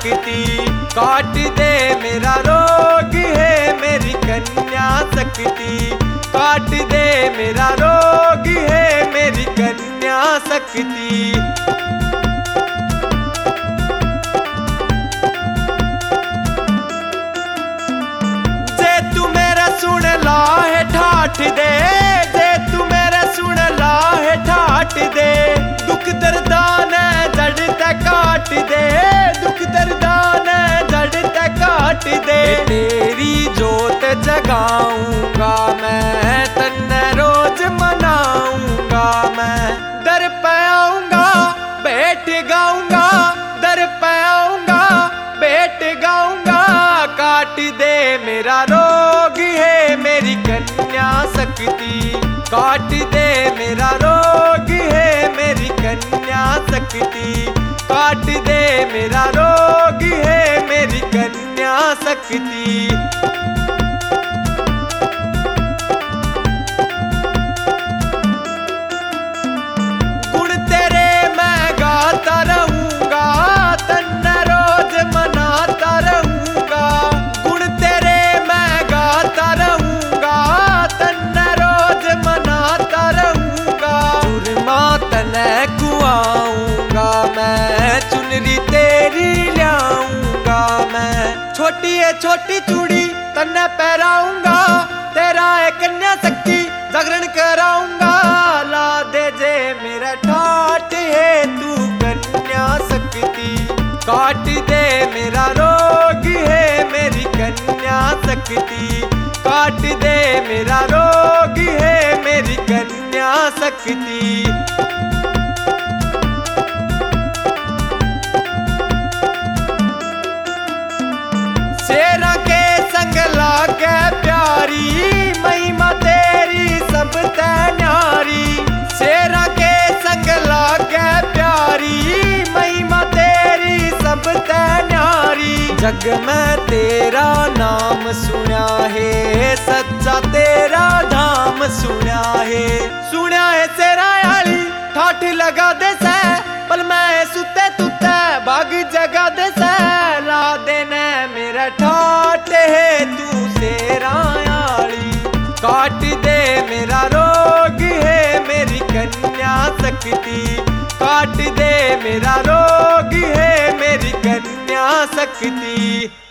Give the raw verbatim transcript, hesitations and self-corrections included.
सकती। काट दे मेरा रोग है मेरी कन्या सकती। काट दे मेरा रोग है मेरी कन्या सकती। जे तू मेरा सुन ला है ठाठ दे, जे तू मेरा सुन ला है ठाठ दे। दुख दर्दा ने जड़ ते काट दे, दुख दर्दा ने जड़ ते काट दे। तेरी जोत जगाऊंगा मैं, तन्ने रोज मनाऊंगा मैं। दर पे आऊंगा बैठ गाऊंगा, दर पे आऊंगा बैठ गाऊंगा। काट दे मेरा रोग है मेरी कन्या सकती। काट दे मेरा रोग है मेरी कन्या सकती। काट दे मेरा रोग है मेरी कन्या सकती। गुण तेरे मैं गाता रहूंगा, तन्ने रोज मनाता रहूंगा। गुण तेरे मैं गाता रहूंगा, तन्ने रोज मनाता रहूंगा। चूरमा तन्ने कुआऊंगा मैं, चुनरी तेरी ल्याऊंगा मैं। छोटी है छोटी चूड़ी तन्ने पहराऊंगा, तेरा है कन्या शक्ति जागरण कराऊंगा। ला दे जे मेरा ठाठ है तू कन्या शक्ति। काट दे मेरा रोग है मेरी कन्या शक्ति। काट दे मेरा रोग है मेरी कन्या शक्ति। शेरा के संग लागे प्यारी, महिमा तेरी सब ते न्यारी। शेरा के संग लागे प्यारी, महिमा तेरी सब ते न्यारी। जग में तेरा नाम सुना है, सच्चा तेरा धाम सुना है। सुना है शेरा आली ठाठ लगा दे से, पल मैं सुते तुते बाग जगा दे से। ला देने मेरा ठाठ है तू शेरा आली। काट दे मेरा रोग है मेरी कन्या शक्ति। काट दे मेरा रोग है मेरी कन्या शक्ति।